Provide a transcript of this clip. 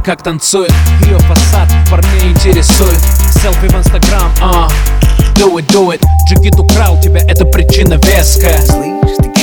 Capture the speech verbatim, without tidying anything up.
как танцует. Ее фасад парней интересует. Селфи в инстаграм, а uh. Do it, do it. Джигит украл тебя, это причина веская. Слышь, ты